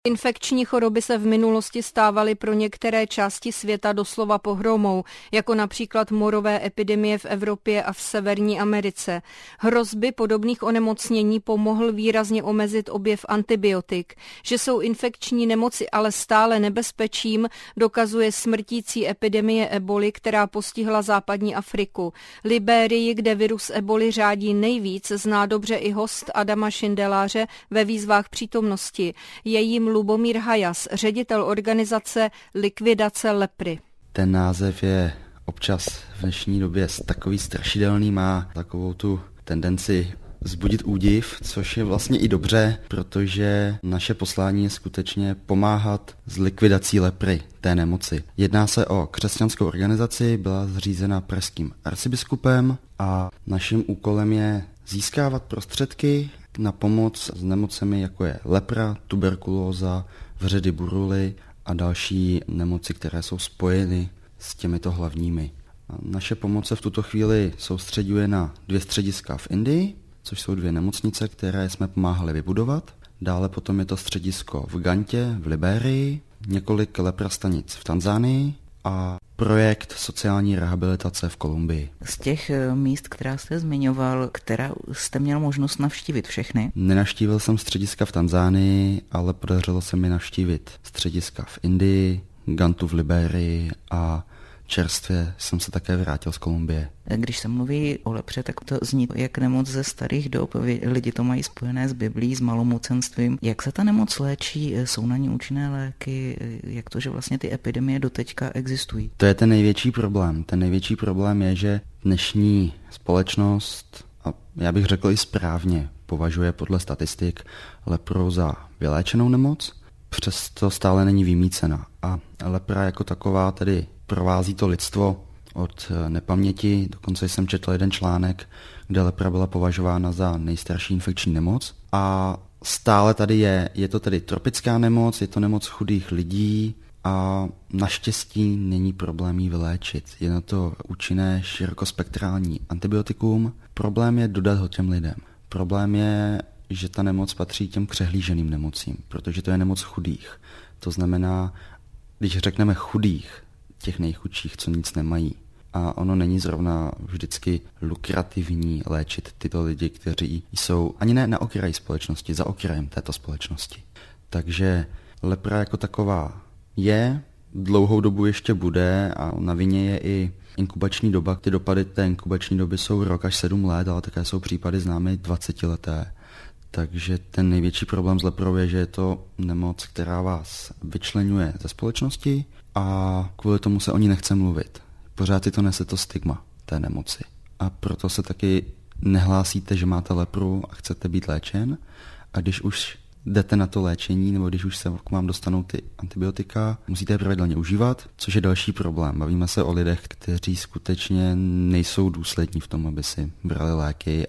Infekční choroby se v minulosti stávaly pro některé části světa doslova pohromou, jako například morové epidemie v Evropě a v Severní Americe. Hrozby podobných onemocnění pomohl výrazně omezit objev antibiotik. Že jsou infekční nemoci ale stále nebezpečím, dokazuje smrtící epidemie eboli, která postihla západní Afriku. Libérii, kde virus eboli řádí nejvíc, zná dobře i host Adama Šindeláře ve výzvách přítomnosti. Jejím Lubomír Hajas, ředitel organizace Likvidace lepry. Ten název je občas v dnešní době takový strašidelný, má takovou tu tendenci vzbudit údiv, což je vlastně i dobře, protože naše poslání je skutečně pomáhat s likvidací lepry, té nemoci. Jedná se o křesťanskou organizaci, byla zřízena pražským arcibiskupem a naším úkolem je získávat prostředky na pomoc s nemocemi, jako je lepra, tuberkulóza, vředy buruly a další nemoci, které jsou spojeny s těmito hlavními. Naše pomoc se v tuto chvíli soustředuje na 2 střediska v Indii, což jsou 2 nemocnice, které jsme pomáhali vybudovat. Dále potom je to středisko v Gantě v Libérii, několik leprastanic v Tanzánii a projekt sociální rehabilitace v Kolumbii. Z těch míst, která jste zmiňoval, která jste měl možnost navštívit všechny? Nenavštívil jsem střediska v Tanzánii, ale podařilo se mi navštívit střediska v Indii, Gantu v Libérii a čerstvě jsem se také vrátil z Kolumbie. Když se mluví o lepře, tak to zní jak nemoc ze starých dob. Lidi to mají spojené s Biblí, s malomocenstvím. Jak se ta nemoc léčí? Jsou na ní účinné léky? Jak to, že vlastně ty epidemie doteďka existují? To je ten největší problém. Ten největší problém je, že dnešní společnost, a já bych řekl i správně, považuje podle statistik lepru za vyléčenou nemoc, přesto stále není vymýcena. A lepra jako taková tedy provází to lidstvo od nepaměti, dokonce jsem četl jeden článek, kde lepra byla považována za nejstarší infekční nemoc. A stále tady je to tedy tropická nemoc, je to nemoc chudých lidí a naštěstí není problém ji vyléčit. Je na to účinné širokospektrální antibiotikum. Problém je dodat ho těm lidem. Problém je, že ta nemoc patří těm přehlíženým nemocím, protože to je nemoc chudých. To znamená, když řekneme chudých, těch nejchudších, co nic nemají. A ono není zrovna vždycky lukrativní léčit tyto lidi, kteří jsou ani ne na okraji společnosti, za okrajem této společnosti. Takže lepra jako taková je, dlouhou dobu ještě bude a na vině je i inkubační doba. Ty dopady té inkubační doby jsou rok až 7 let, ale také jsou případy známé 20leté. Takže ten největší problém s leprou je, že je to nemoc, která vás vyčleňuje ze společnosti a kvůli tomu se o ní nechce mluvit. Pořád si to nese to stigma té nemoci. A proto se taky nehlásíte, že máte lepru a chcete být léčen. A když už jdete na to léčení, nebo když už se k vám dostanou ty antibiotika, musíte je pravidelně užívat, což je další problém. Bavíme se o lidech, kteří skutečně nejsou důslední v tom, aby si brali léky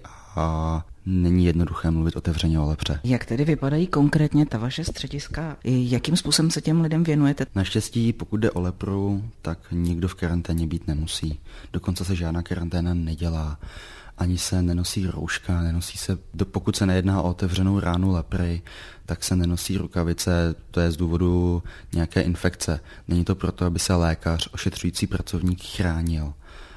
a není jednoduché mluvit otevřeně o lepře. Jak tedy vypadají konkrétně ta vaše střediska? Jakým způsobem se těm lidem věnujete? Naštěstí, pokud jde o lepru, tak nikdo v karanténě být nemusí. Dokonce se žádná karanténa nedělá. Ani se nenosí rouška, pokud se nejedná o otevřenou ránu lepry, tak se nenosí rukavice, to je z důvodu nějaké infekce. Není to proto, aby se lékař, ošetřující pracovník chránil.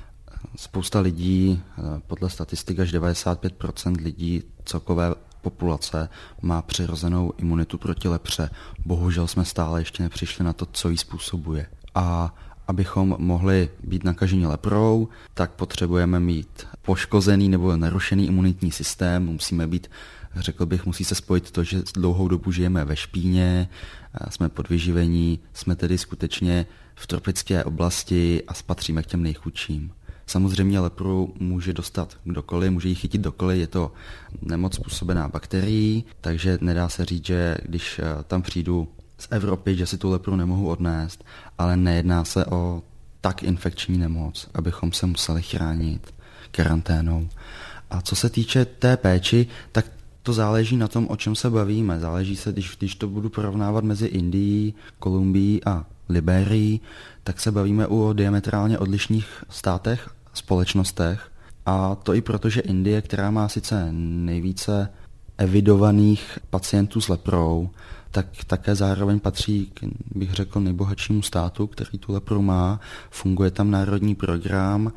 Spousta lidí, podle statistik až 95% lidí celkové populace má přirozenou imunitu proti lepře. Bohužel jsme stále ještě nepřišli na to, co ji způsobuje. A abychom mohli být nakaženi leprou, tak potřebujeme mít poškozený nebo narušený imunitní systém, musíme být, řekl bych, musí se spojit to, že dlouhou dobu žijeme ve špíně, jsme podvyživení, jsme tedy skutečně v tropické oblasti a patříme k těm nejchudším. Samozřejmě lepru může dostat kdokoliv, může ji chytit kdokoliv, je to nemoc způsobená bakterií, takže nedá se říct, že když tam přijdu z Evropy, že si tu lepru nemohu odnést, ale nejedná se o tak infekční nemoc, abychom se museli chránit karanténou. A co se týče té péči, tak to záleží na tom, o čem se bavíme. Záleží se, když to budu porovnávat mezi Indií, Kolumbií a Libérií, tak se bavíme o diametrálně odlišných státech, společnostech. A to i proto, že Indie, která má sice nejvíce evidovaných pacientů s leprou, tak také zároveň patří, bych řekl, nejbohatšímu státu, který tu lepru má. Funguje tam národní program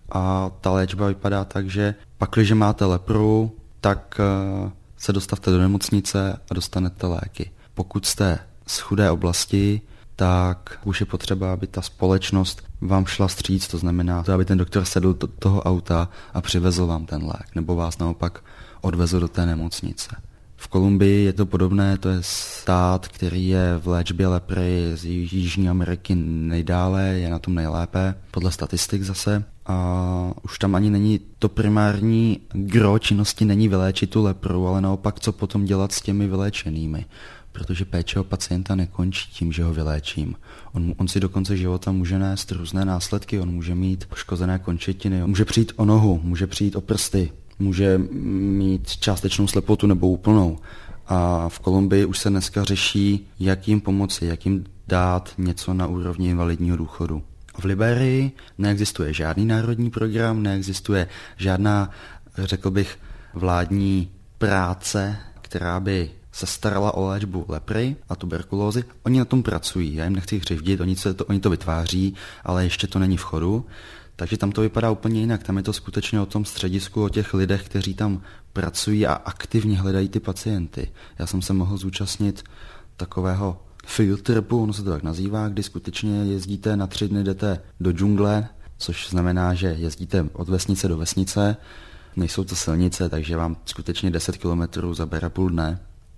a ta léčba vypadá tak, že pakliže máte lepru, tak se dostavte do nemocnice a dostanete léky. Pokud jste z chudé oblasti, tak už je potřeba, aby ta společnost vám šla vstříc, to znamená, aby ten doktor sedl do toho auta a přivezl vám ten lék, nebo vás naopak odvezl do té nemocnice. V Kolumbii je to podobné, to je stát, který je v léčbě lepry z Jižní Ameriky nejdále, je na tom nejlépe, podle statistik zase. A už tam ani není to primární gro činnosti, není vyléčit tu lepru, ale naopak co potom dělat s těmi vyléčenými. Protože péče o pacienta nekončí tím, že ho vyléčím. On si do konce života může nést různé následky, on může mít poškozené končetiny, může přijít o nohu, může přijít o prsty, může mít částečnou slepotu nebo úplnou. A v Kolumbii už se dneska řeší, jak jim pomoci, jak jim dát něco na úrovni invalidního důchodu. V Liberii neexistuje žádný národní program, neexistuje žádná, řekl bych, vládní práce, která by se starala o léčbu lepry a tuberkulózy. Oni na tom pracují, já jim nechci křivdit, oni to vytváří, ale ještě to není v chodu. Takže tam to vypadá úplně jinak. Tam je to skutečně o tom středisku, o těch lidech, kteří tam pracují a aktivně hledají ty pacienty. Já jsem se mohl zúčastnit takového field tripu, ono se to tak nazývá, kdy skutečně jezdíte na 3 dny, jdete do džungle, což znamená, že jezdíte od vesnice do vesnice, nejsou to silnice, takže vám skutečně 10 kilometrů zabere půl dne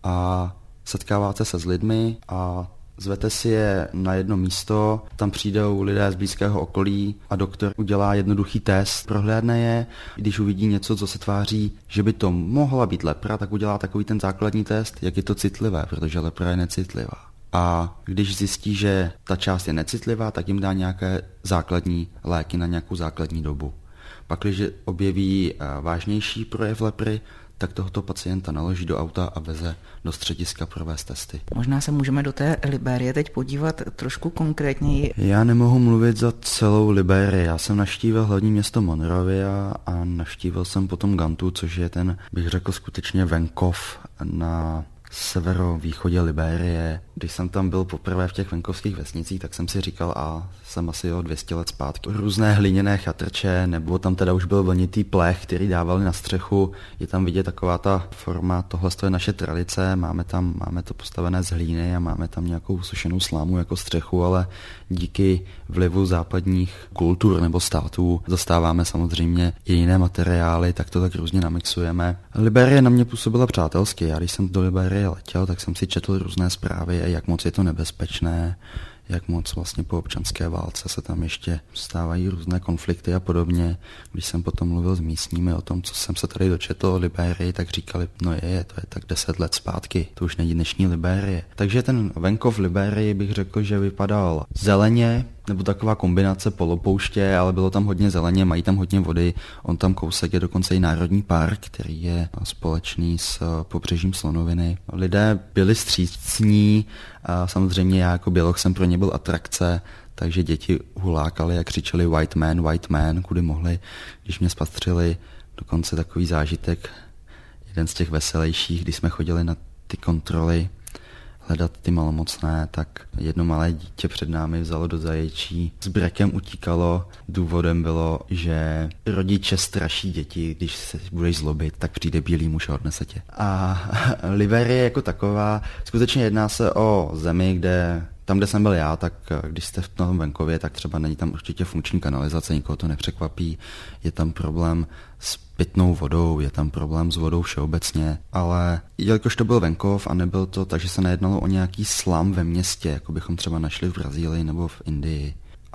a setkáváte se s lidmi a zvete si je na jedno místo, tam přijdou lidé z blízkého okolí a doktor udělá jednoduchý test, prohlédne je, když uvidí něco, co se tváří, že by to mohla být lepra, tak udělá takový ten základní test, jak je to citlivé, protože lepra je necitlivá. A když zjistí, že ta část je necitlivá, tak jim dá nějaké základní léky na nějakou základní dobu. Pak, když objeví vážnější projev lepry, tak tohoto pacienta naloží do auta a veze do střediska provést testy. Možná se můžeme do té Libérie teď podívat trošku konkrétněji. Já nemohu mluvit za celou Libérii. Já jsem navštívil hlavní město Monrovia a navštívil jsem potom Gantu, což je ten, bych řekl, skutečně venkov na severovýchodě Libérie. Když jsem tam byl poprvé v těch venkovských vesnicích, tak jsem si říkal, a jsem asi o 200 let zpátky. Různé hliněné chatrče, nebo tam teda už byl vlnitý plech, který dávali na střechu. Je tam vidět taková ta forma, tohle je naše tradice, máme to postavené z hlíny a máme tam nějakou sušenou slámu jako střechu, ale díky vlivu západních kultur nebo států dostáváme samozřejmě i jiné materiály, tak to tak různě namixujeme. Libérie na mě působila přátelsky. Já když jsem do Libérie letěl, tak jsem si četl různé zprávy, jak moc je to nebezpečné, jak moc vlastně po občanské válce se tam ještě stávají různé konflikty a podobně. Když jsem potom mluvil s místními o tom, co jsem se tady dočetl o Libérii, tak říkali, to je tak 10 let zpátky, to už není dnešní Libérie. Takže ten venkov Libérii bych řekl, že vypadal zeleně, nebo taková kombinace polopouště, ale bylo tam hodně zeleně, mají tam hodně vody, on tam kousek je dokonce i národní park, který je společný s pobřežím Slonoviny. Lidé byli vstřícní, a samozřejmě já jako běloch jsem pro ně byl atrakce, takže děti hulákali a křičeli white man, kudy mohli, když mě spatřili. Dokonce takový zážitek, jeden z těch veselějších, když jsme chodili na ty kontroly, hledat ty malomocné, tak jedno malé dítě před námi vzalo do zaječí, s brekem utíkalo. Důvodem bylo, že rodiče straší děti, když se budeš zlobit, tak přijde bílý muž a odnese tě. A Liberie jako taková, skutečně jedná se o zemi, kde tam, kde jsem byl já, tak když jste v tom venkově, tak třeba není tam určitě funkční kanalizace, nikoho to nepřekvapí. Je tam problém s pitnou vodou, je tam problém s vodou všeobecně, ale jelikož to byl venkov a nebyl to, takže se nejednalo o nějaký slum ve městě, jako bychom třeba našli v Brazílii nebo v Indii.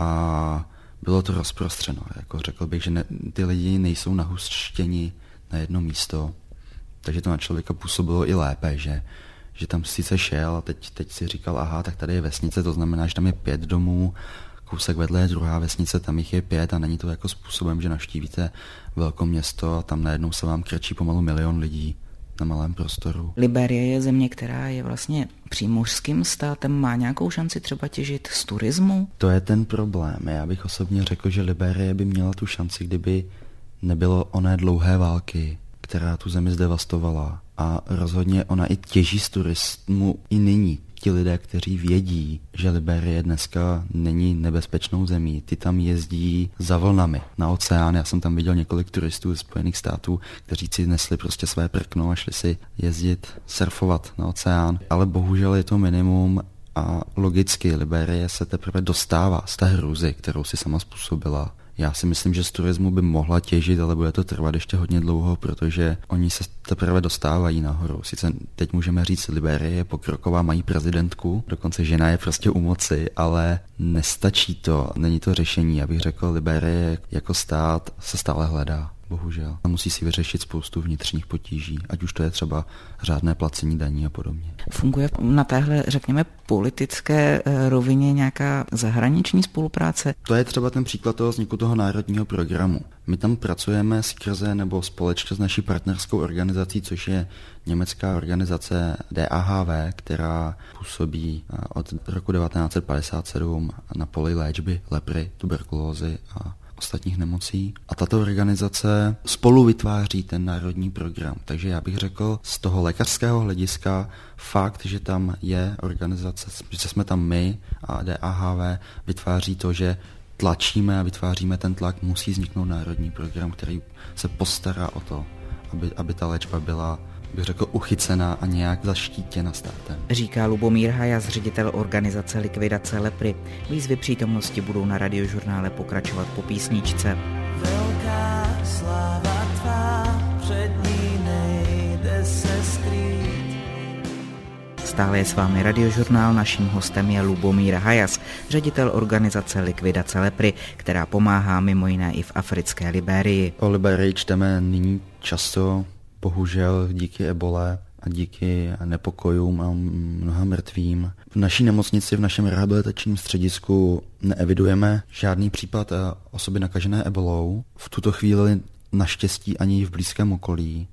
A bylo to rozprostřeno, jako řekl bych, že ty lidi nejsou nahuštěni na jedno místo, takže to na člověka působilo i lépe, že tam sice šel a teď si říkal, aha, tak tady je vesnice, to znamená, že tam je 5 domů, kousek vedle je druhá vesnice, tam jich je 5 a není to jako způsobem, že navštívíte velké město a tam najednou se vám krčí pomalu 1 milion lidí na malém prostoru. Liberie je země, která je vlastně přímořským státem, má nějakou šanci třeba těžit z turismu? To je ten problém. Já bych osobně řekl, že Liberie by měla tu šanci, kdyby nebylo oné dlouhé války, která tu zemi zdevastovala. A rozhodně ona i těží z turismu i nyní. Ti lidé, kteří vědí, že Libérie dneska není nebezpečnou zemí, ty tam jezdí za vlnami na oceán. Já jsem tam viděl několik turistů ze Spojených států, kteří si nesli prostě své prkno a šli si jezdit, surfovat na oceán. Ale bohužel je to minimum a logicky Libérie se teprve dostává z té hrůzy, kterou si sama způsobila. Já si myslím, že z turismu by mohla těžit, ale bude to trvat ještě hodně dlouho, protože oni se teprve dostávají nahoru. Sice teď můžeme říct, Libérie je pokroková, mají prezidentku, dokonce žena je prostě u moci, ale nestačí to, není to řešení. Já bych řekl, Libérie jako stát se stále hledá. Bohužel. A musí si vyřešit spoustu vnitřních potíží, ať už to je třeba řádné placení daní a podobně. Funguje na téhle, řekněme, politické rovině nějaká zahraniční spolupráce? To je třeba ten příklad toho vzniku toho národního programu. My tam pracujeme skrze nebo společně s naší partnerskou organizací, což je německá organizace DAHV, která působí od roku 1957 na poli léčby lepry, tuberkulózy a ostatních nemocí. A tato organizace spolu vytváří ten národní program. Takže já bych řekl, z toho lékařského hlediska fakt, že tam je organizace, že jsme tam my a DAHV, vytváří to, že tlačíme a vytváříme ten tlak, musí vzniknout národní program, který se postará o to, aby ta léčba byla, bych řekl, uchycená a nějak zaštítěna státem. Říká Lubomír Hajas, ředitel organizace Likvidace lepry. Výzvy přítomnosti budou na Radiožurnále pokračovat po písničce. Velká sláva tvá, před ní nejde se skrýt. Stále je s vámi Radiožurnál, naším hostem je Lubomír Hajas, ředitel organizace Likvidace lepry, která pomáhá mimo jiné i v africké Libérii. O Libérii čteme nyní často, bohužel díky ebole a díky nepokojům a mnoha mrtvým. V naší nemocnici, v našem rehabilitačním středisku neevidujeme žádný případ osoby nakažené ebolou. V tuto chvíli naštěstí ani v blízkém okolí.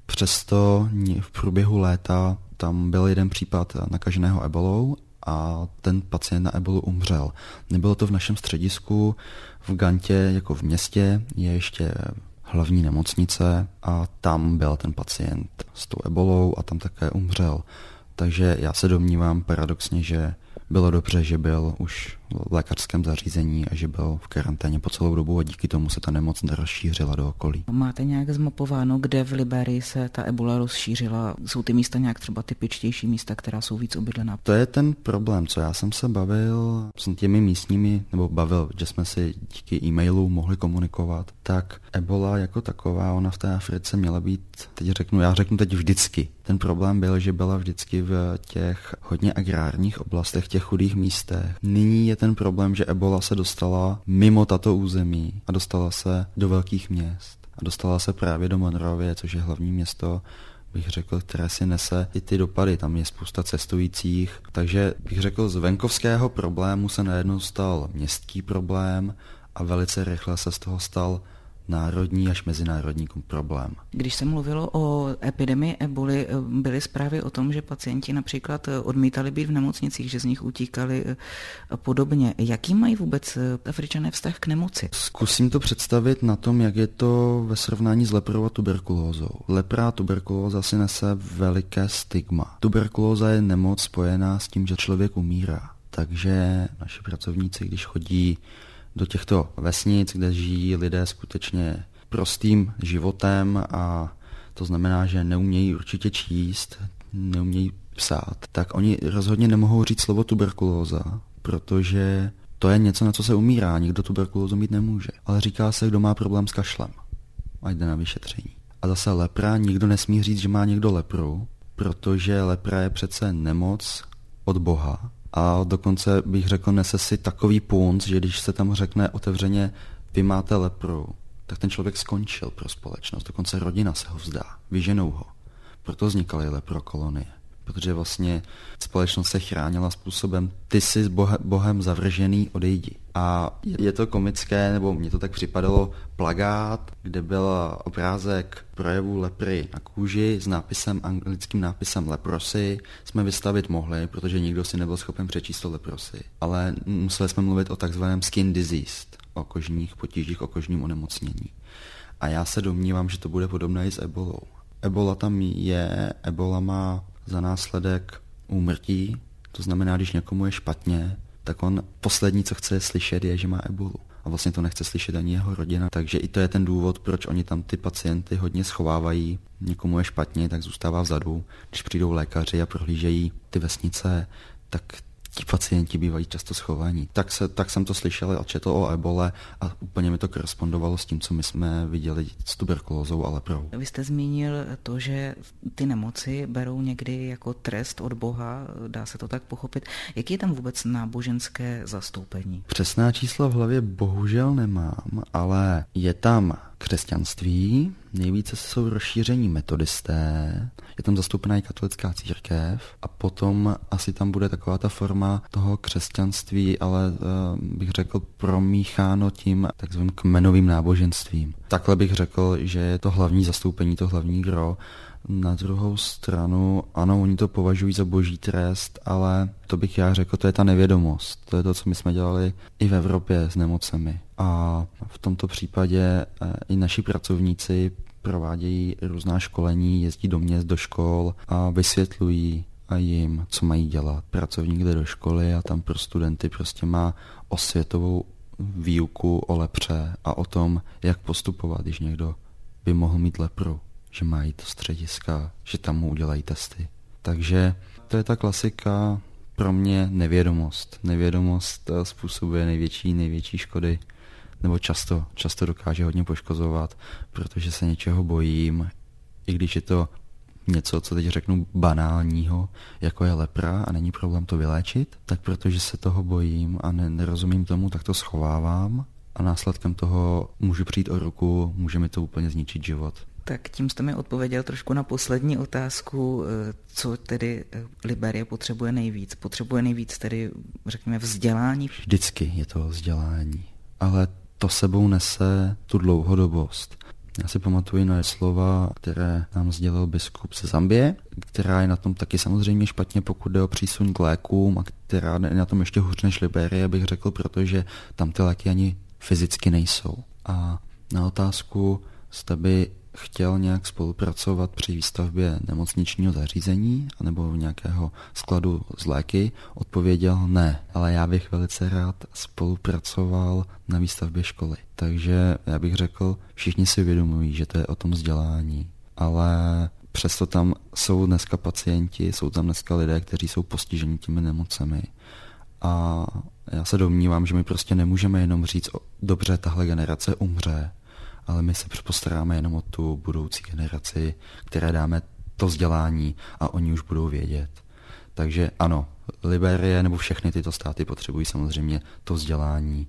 Přesto v průběhu léta tam byl jeden případ nakaženého ebolou a ten pacient na ebolu umřel. Nebylo to v našem středisku, v Gantě jako v městě je ještě hlavní nemocnice a tam byl ten pacient s tou ebolou a tam také umřel. Takže já se domnívám paradoxně, že bylo dobře, že byl už v lékařském zařízení a že byl v karanténě po celou dobu a díky tomu se ta nemoc nerozšířila do okolí. Máte nějak zmapováno, kde v Libérii se ta ebola rozšířila? Jsou ty místa nějak třeba typičtější místa, která jsou víc obydlená? To je ten problém, co já jsem se bavil s těmi místními, že jsme si díky e-mailu mohli komunikovat, tak ebola jako taková, ona v té Africe měla být, já řeknu teď vždycky. Ten problém byl, že byla vždycky v těch hodně agrárních oblastech, těch chudých místech. Nyní je ten problém, že ebola se dostala mimo tato území a dostala se do velkých měst. A dostala se právě do Monrovie, což je hlavní město, bych řekl, které si nese i ty dopady. Tam je spousta cestujících. Takže bych řekl, z venkovského problému se najednou stal městský problém a velice rychle se z toho stal národní až mezinárodní problém. Když se mluvilo o epidemii eboly, byly zprávy o tom, že pacienti například odmítali být v nemocnicích, že z nich utíkali a podobně. Jaký mají vůbec Afričané vztah k nemoci? Zkusím to představit na tom, jak je to ve srovnání s leprou a tuberkulózou. Lepra a tuberkulóza si nese veliké stigma. Tuberkulóza je nemoc spojená s tím, že člověk umírá. Takže naši pracovníci, když chodí do těchto vesnic, kde žijí lidé skutečně prostým životem a to znamená, že neumějí určitě číst, neumějí psát, tak oni rozhodně nemohou říct slovo tuberkulóza, protože to je něco, na co se umírá, nikdo tuberkulózu mít nemůže. Ale říká se, kdo má problém s kašlem a jde na vyšetření. A zase lepra, nikdo nesmí říct, že má někdo lepru, protože lepra je přece nemoc od Boha. A dokonce bych řekl, nese si takový punc, že když se tam řekne otevřeně, vy máte lepru, tak ten člověk skončil pro společnost, dokonce rodina se ho vzdá, vyženou ho. Proto vznikaly leprokolonie, protože vlastně společnost se chránila způsobem, ty jsi Bohem zavržený, odejdi. A je to komické, nebo mně to tak připadalo, plakát, kde byl obrázek projevu lepry na kůži s nápisem, anglickým nápisem leprosy, jsme vystavit mohli, protože nikdo si nebyl schopen přečíst to leprosy. Ale museli jsme mluvit o takzvaném skin disease, o kožních potížích, o kožním onemocnění. A já se domnívám, že to bude podobné i s ebolou. Ebola má za následek úmrtí, to znamená, když někomu je špatně, tak on poslední, co chce slyšet, je, že má ebolu. A vlastně to nechce slyšet ani jeho rodina. Takže i to je ten důvod, proč oni tam ty pacienty hodně schovávají. Někomu je špatně, tak zůstává vzadu. Když přijdou lékaři a prohlížejí ty vesnice, tak ti pacienti bývají často schovaní. Tak jsem to slyšel a četl o ebole a úplně mi to korespondovalo s tím, co my jsme viděli s tuberkulózou a leprou. Vy jste zmínil to, že ty nemoci berou někdy jako trest od Boha, dá se to tak pochopit. Jaký je tam vůbec náboženské zastoupení? Přesná čísla v hlavě bohužel nemám, ale je tam křesťanství, nejvíce jsou rozšíření metodisté, je tam zastoupená i katolická církev a potom asi tam bude taková ta forma toho křesťanství, ale bych řekl promícháno tím takzvaným kmenovým náboženstvím. Takhle bych řekl, že je to hlavní zastoupení, to hlavní gro. Na druhou stranu, ano, oni to považují za boží trest, ale to bych já řekl, to je ta nevědomost. To je to, co my jsme dělali i v Evropě s nemocemi. A v tomto případě i naši pracovníci provádějí různá školení, jezdí do měst, do škol a vysvětlují jim, co mají dělat. Pracovník jde do školy a tam pro studenty prostě má osvětovou výuku o lepře a o tom, jak postupovat, když někdo by mohl mít lepru, že má jít do střediska, že tam mu udělají testy. Takže to je ta klasika, pro mě nevědomost. Nevědomost způsobuje největší škody, nebo často dokáže hodně poškozovat, protože se něčeho bojím, i když je to něco, co teď řeknu banálního, jako je lepra a není problém to vyléčit, tak protože se toho bojím a nerozumím tomu, tak to schovávám a následkem toho můžu přijít o ruku, může mi to úplně zničit život. Tak tím jste mi odpověděl trošku na poslední otázku, co tedy Liberie potřebuje nejvíc. Potřebuje nejvíc tedy, řekněme, vzdělání? Vždycky je to vzdělání, ale to sebou nese tu dlouhodobost. Já si pamatuju na slova, které nám sdělil biskup ze Zambie, která je na tom taky samozřejmě špatně, pokud jde o přísun k lékům a která je na tom ještě hůř než Liberie, bych řekl, protože tam ty léky ani fyzicky nejsou. A na otázku, zda by chtěl nějak spolupracovat při výstavbě nemocničního zařízení anebo nějakého skladu s léky, odpověděl ne, ale já bych velice rád spolupracoval na výstavbě školy. Takže já bych řekl, všichni si uvědomují, že to je o tom vzdělání, ale přesto tam jsou dneska pacienti, jsou tam dneska lidé, kteří jsou postiženi těmi nemocemi. A já se domnívám, že my prostě nemůžeme jenom říct, dobře, tahle generace umře, ale my se postaráme jenom o tu budoucí generaci, které dáme to vzdělání a oni už budou vědět. Takže ano, Liberie nebo všechny tyto státy potřebují samozřejmě to vzdělání,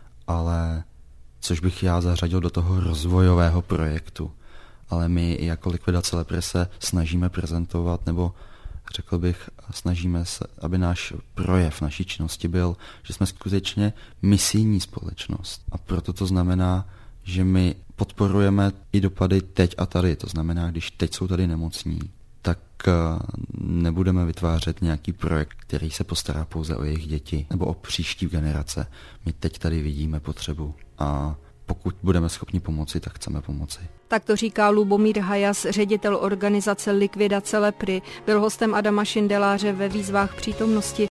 ale což bych já zařadil do toho rozvojového projektu. Ale my jako Likvidace lepry se snažíme prezentovat, nebo řekl bych, snažíme se, aby náš projev naší činnosti byl, že jsme skutečně misijní společnost. A proto to znamená, že my podporujeme i dopady teď a tady. To znamená, když teď jsou tady nemocní, tak nebudeme vytvářet nějaký projekt, který se postará pouze o jejich děti nebo o příští generace. My teď tady vidíme potřebu a pokud budeme schopni pomoci, tak chceme pomoci. Tak to říká Lubomír Hajas, ředitel organizace Likvidace lepry. Byl hostem Adama Šindeláře ve Výzvách přítomnosti.